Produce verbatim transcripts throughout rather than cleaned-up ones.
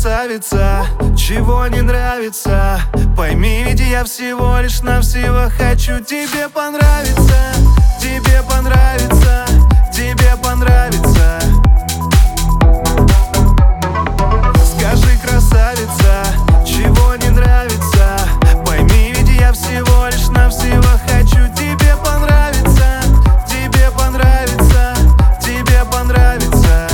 красавица, чего не нравится? Пойми, ведь я всего лишь навсего хочу тебе понравиться, тебе понравиться, тебе понравиться. Скажи, красавица, чего не нравится? Пойми, ведь я всего лишь навсего хочу тебе понравиться, тебе понравиться, тебе понравиться.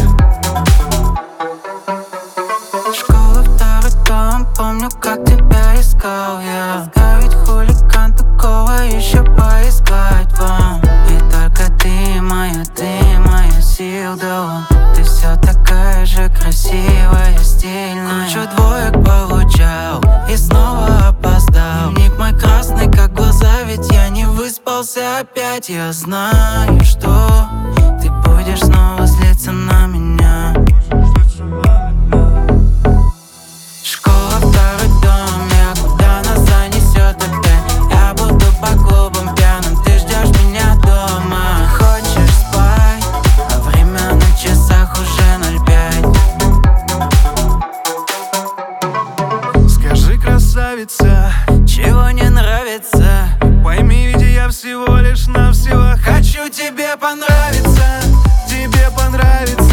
Школа, второй дом, помню, как тебя искал я. Я ведь хулиган, такого еще поискать вам. И только ты моя, ты моя сила, да. Ты все такая же красивая, стильная. Кучу двоек получал и снова опоздал. Дневник мой красный, как глаза, ведь я не выспался опять. Я знаю, что ты будешь снова злиться на меня. Школа, второй дом, я куда нас занесет опять? Я буду по клубам пьяным, ты ждешь меня дома. Хочешь спать, а время на часах уже ноль пять. Скажи, красавица, Чего не нравится? пойми, ведь я всего лишь навсего хочу тебе понравиться, тебе понравиться.